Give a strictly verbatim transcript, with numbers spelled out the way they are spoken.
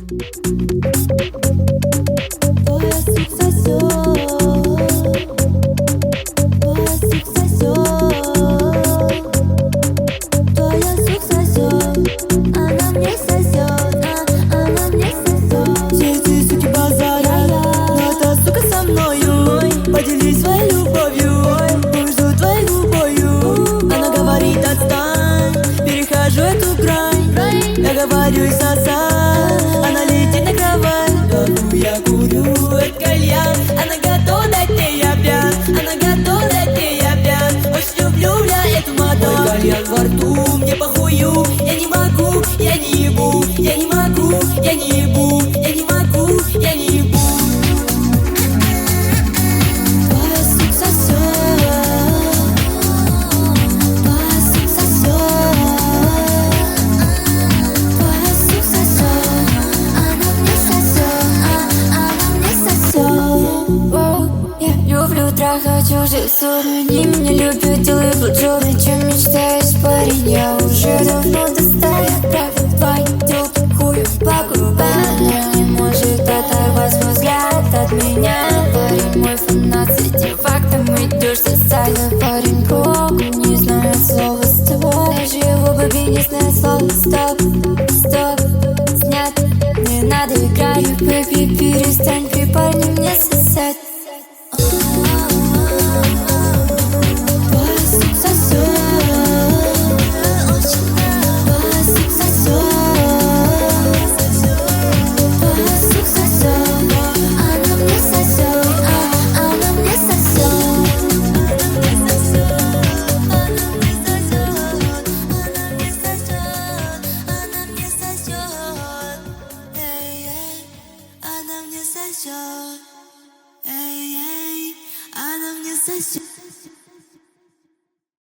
Твой язык сосёт, твой язык сосёт, твой язык сосёт, она мне сосёт, а, она мне сосёт. Все эти суки базарят, но эта сука со мною. Поделись своей любовью, буду твоей губою. Она говорит: отстань, перехожу эту грань. Я говорю: и сосать, она летит на кровать. Давно я курю этот кальян, она готова дать мне я пьян, она готова дать мне я пьян. Очень люблю я эту мадам. Мой кальян во рту, мне похую, я не могу, я не ебу, я не могу, я не ебу, я не могу, я не ебу. Твой язык сосёт, твой язык сосёт, твой язык сосёт, она мне сосёт, а, она мне сосёт. Воу, я люблю трахать чужих сук, они меня любят, делают блоджоб. О чем мечтаешь, парень, я уже давно достала. Правит пойду хую по губам, не может оторвать свой взгляд от меня. Парень мой фанат, с этим фактом идешь социально. Парень круг, не знает слова стоп, даже его бабе не знает слова стоп. Стоп, снят, не надо играть, бэби, перестань при парне мне сосать. Твой язык сосёт, твой язык сосёт, твой язык сосёт, она мне сосёт, а, она мне сосёт, она мне сосёт, она мне сосёт, она мне сосёт, эй, эй, она мне сосёт, эй, эй, она мне сосёт.